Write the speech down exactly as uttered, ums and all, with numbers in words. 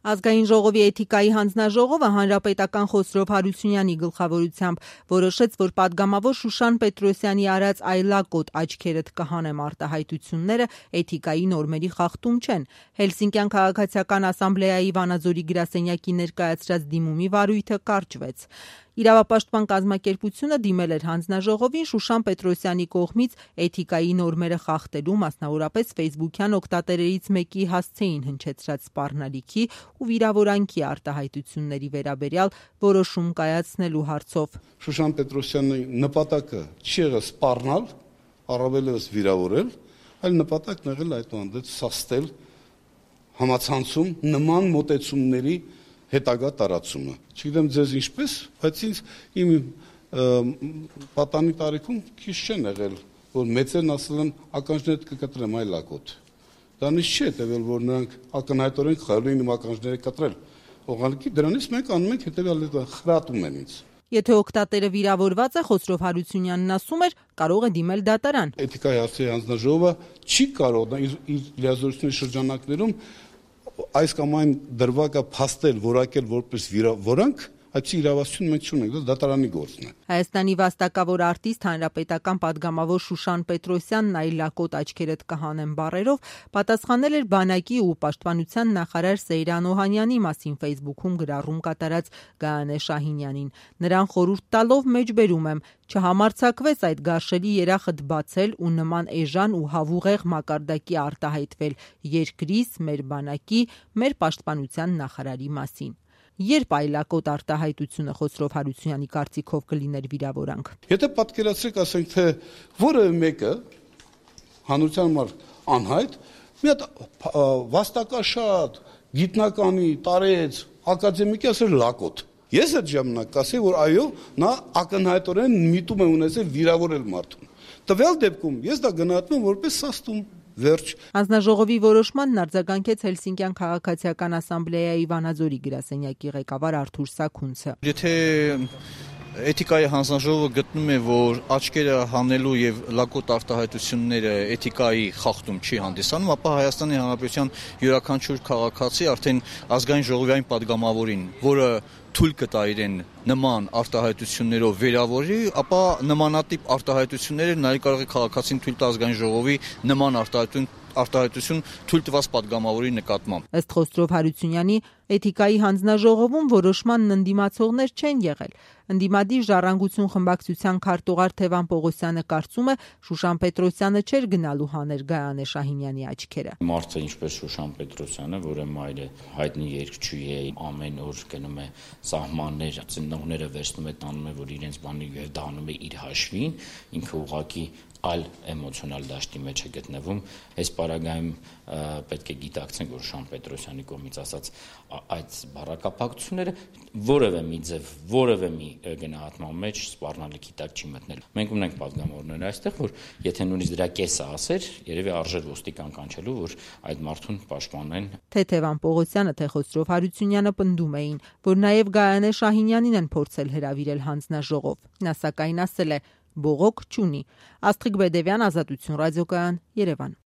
Ազգային ժողովի էթիկայի հանձնաժողովը հանրապետական Խոսրով Հարությունյանի գլխավորությամբ որոշեց, որ պատգամավոր Շուշան Պետրոսյանի արած այլակոտ «աչքերդ կհանեմ» արտահայտությունները էթիկայի նորմերի խախտում չեն։ Հելսինկյան քաղաքացիական ասամբլեայի Վանաձորի գրասենյակի ներկայացրած դիմումի վարույթը կարճվեց։ Իրավապաշտպան կազմակերպությունը դիմել էր հանձնաժողովին Շուշան Պետրոսյանի կողմից էթիկայի նորմերը խախտելու, մասնավորապես ֆեյսբուքյան օգտատերերից մեկի հասցեին հնչեցրած սպառնալիքի ու վիրավորանքի արտահայտությունների վերաբերյալ որոշում կայացնելու հարցով։ Շուշան Պետրոսյանի նպատակը չի եղել սպառնալ, առավելևս վիրավորել, այլ նպատակն եղել այդուհանդերձ սաստել համացանցում նման մոտեցումների հետագա տարածումը։ Չգիտեմ ձեզ ինչպես, բայց ինձ իմ պատանի տարիքում քիչ չեն եղել, որ մեծերն ասել են ականջներդ կկտրեմ այլակոտ։ Դա նիշ չի հետևել, որ նրանք ակնհայտորեն խաղալու են իմ ականջները կտրել։ Ուղղակի դրանից մենք անում ենք հետևյալ խրատում են ինձ։ Եթե օգտատերը վիրավորված է, Խոսրով Հարությունյանն ասում էր, կարող է դիմել դատարան։ Էթիկայի հարցերի հանձնաժողովը չի կարող իր, իր լիազորությունների շրջանակներում այս կամ այն դրվագը փաստել, որակել որպես վիրավորանք, այդպիսի իրավասություն մենք չունենք, դա դատարանի գործն է։ Հայաստանի վաստակավոր արտիստ հանրապետական պատգամավոր Շուշան Պետրոսյանն այլակոտ «աչքերդ կհանեմ» բառերով պատասխանել էր բանակի ու պաշտպանության նախարար Սեյրան Օհանյանի մասին ֆեյսբուքում գրառում կատարած Գայանե Շահինյանին։ Նրան խորհուրդ տալով մեջբերում եմ. չհամարձակվես այդ գարշելի երախդ բացել ու նման էժան ու հավուղեղ մակարդակի արտահայտվել երկրիս, մեր բանակի, մեր պաշտպանության նախարարի մասին։ Երբ այլակոտ արտահայտությունը Խոսրով Հարությունյանի կարծիքով կլիներ վիրավորանք։ Եթե պատկերացրեք, ասենք թե որևէ մեկը հանրության համար անհայտ, մի հատ վաստակաշատ, գիտնականի, տարեց, ակադեմիկի ասել լակոտ։ Ես այդ ժամանակ կասեի, որ այո, նա ակնհայտորեն միտում է ունեցել վիրավորել մարդուն։ Տվյալ դեպքում ես դա գնահատում եմ որպես սաստում։ Վերջ։ Հանձնաժողովի որոշմանն արձագանքեց Հելսինկյան քաղաքացիական ասամբլեայի Վանաձորի գրասենյակի ղեկավար Արթուր Սաքունցը։ Եթե էթիկայի հանձնաժողովը գտնում է, որ աչքերը հանելու եւ լակոտ արտահայտությունները էթիկայի խախտում չի հանդիսանում, ապա Հայաստանի Հանրապետության յուրաքանչյուր քաղաքացի արդեն ազգային ժողովի այն падգամավորին, որը թույլ կտա իրեն նման արտահայտություններով վերավորի, ապա նմանատիպ արտահայտությունները նաև կարող է քաղաքացին թույլ տա ազգային ժողովի նման արտահայտություն արտահայտություն թույլ տված падգամավորի նկատմամբ։ Ըստ Խոսրով Հարությունյանի, էթիկայի հանձնաժողովում որոշմանն ընդդիմացողներ չեն եղել։ Ընդդիմադիր Ժառանգություն խմբակցության քարտուղար Թևան Պողոսյանը կարծում է, Շուշան Պետրոսյանը չէր գնալու հաներ Գայանե Շահինյանի աչքերը։ Մարդը ինչպես Շուշան Պետրոսյանը, որը մայրը հայտնի երգչուհի է, ամեն օր գնում է սահմաններ, ծնողները վերցնում է, տանում է, որ իրենց բանի եւ դառնում է իր հաշվին, ինքը ուղղակի այլ էմոցիոնալ դաշտի մեջ է գտնվում։ Այս պարագայում պետք է գիտակցենք, որ Շուշան Պետրոսյանի կողմից ասած այդ բառակապակցությունները որևէ մի ձև, որևէ մի գնահատման մեջ սպառնալիքի տակ չի մտնել։ Մենք ունենք падգամավորներ այստեղ, որ եթե նույնիսկ դրա կեսը ասեր, երևի արժեր ոստիկան կանչելու, որ այդ մարդուն պաշտպանեն։ Թե Թևան Պողոսյանը, թե Խոսրով Հարությունյանը պնդում էին, որ նաև Գայանե Շահինյանին են փորձել հրավիրել հանձնաժողով։ Նա սակայն ասել է՝ բողոք չունի։ Աստղիկ Բեդևյան, Ազատություն ռադիոկայան, Երևան։